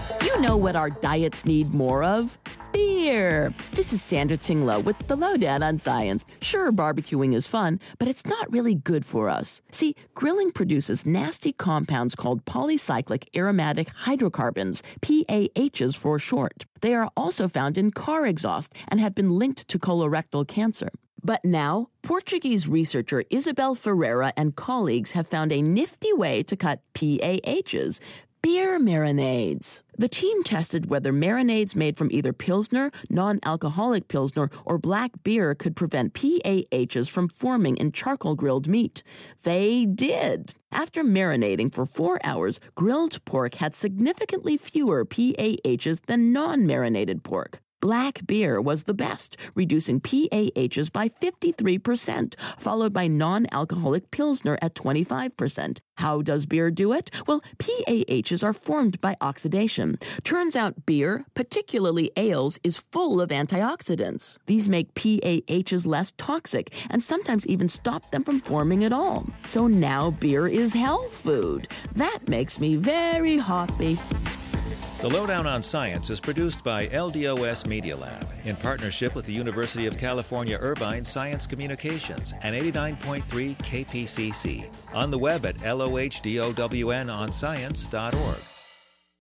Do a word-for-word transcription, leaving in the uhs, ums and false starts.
You know what our diets need more of? Beer. This is Sandra Tinglow with the Lowdown on Science. Sure, barbecuing is fun, but it's not really good for us. See, grilling produces nasty compounds called polycyclic aromatic hydrocarbons, P A Hs for short. They are also found in car exhaust and have been linked to colorectal cancer. But now, Portuguese researcher Isabel Ferreira and colleagues have found a nifty way to cut P A Hs. Beer marinades. The team tested whether marinades made from either Pilsner, non-alcoholic Pilsner, or black beer could prevent P A Hs from forming in charcoal-grilled meat. They did. After marinating for four hours, grilled pork had significantly fewer P A Hs than non-marinated pork. Black beer was the best, reducing P A Hs by fifty-three percent, followed by non-alcoholic Pilsner at twenty-five percent. How does beer do it? Well, P A Hs are formed by oxidation. Turns out beer, particularly ales, is full of antioxidants. These make P A Hs less toxic and sometimes even stop them from forming at all. So now beer is health food. That makes me very happy. The Lowdown on Science is produced by L D O S Media Lab in partnership with the University of California Irvine Science Communications and eighty-nine point three K P C C. On the web at lohdowonscience dot org.